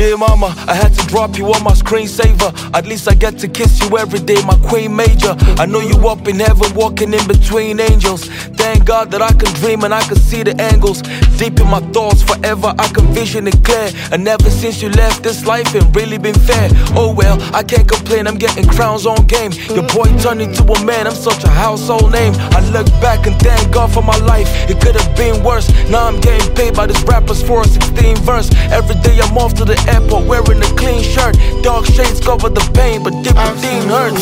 Dear mama, I had to drop you on my screensaver. At least I get to kiss you every day, my queen major. I know you up in heaven, walking in between angels. Thank God that I can dream and I can see the angles. Deep in my thoughts, forever I can vision it clear. And ever since you left, this life ain't really been fair. Oh well, I can't complain, I'm getting crowns on game. Your boy turned into a man, I'm such a household name. I look back and thank God for my life, it could have been worse. Now I'm getting paid by these rappers for a 16 verse. Every day I'm off to the airport wearing a clean shirt. Dark shades cover the pain, but deep within hurts.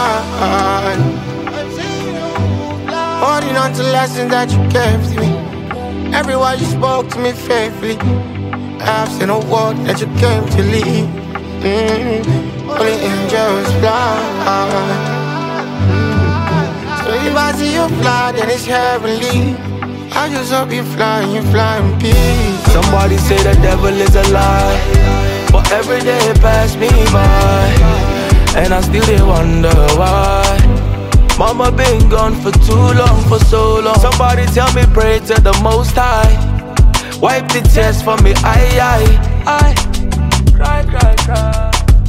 Holding on to lessons that you gave to me. Every word you spoke to me faithfully. I've seen a world that you came to lead. Only angels fly. So if I see you fly, then it's heavenly. I just hope you fly and you fly in peace. Somebody say the devil is a lie, but every day it passed me by, and I still did wonder why. Mama been gone for too long, for so long. Somebody tell me pray to the Most High. Wipe the tears for me, I cry, cry, cry.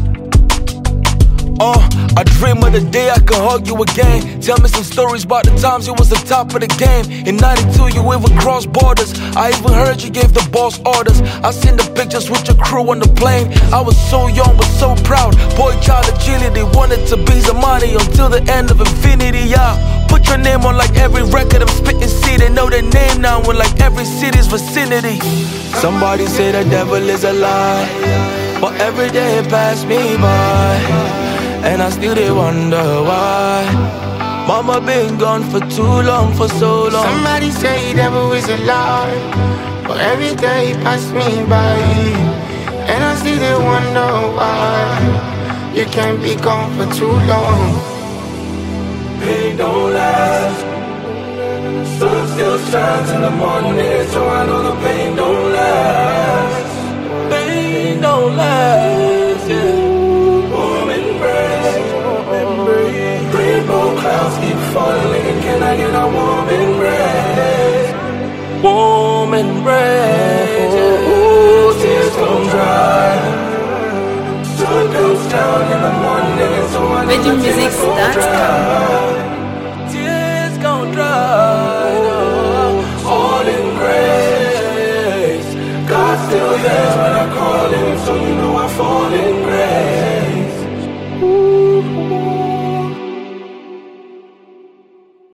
I dream of the day I can hug you again. Tell me some stories about the times you was the top of the game. In 92 you even crossed borders. I even heard you gave the boss orders. I seen the pictures with your crew on the plane. I was so young but so proud. Boy child agility, wanted to be Zamani until the end of infinity. Yeah, put your name on like every record I'm spitting. See, they know their name now in like every city's vicinity. Somebody say the devil is a lie, but every day it passed me by, and I still did wonder why. Mama been gone for too long, for so long. Somebody say the devil is a lie, but every day passed me by, and I still did wonder why. You can't be gone for too long. Pain don't last. Sun still shines in the morning, so I know the pain don't last. Pain don't last, yeah. Rainbow clouds keep falling. Can I get a warm embrace? Warm embrace, yeah. Ooh, tears don't dry. Sun goes down in the morning, so I know the VegMusics.com.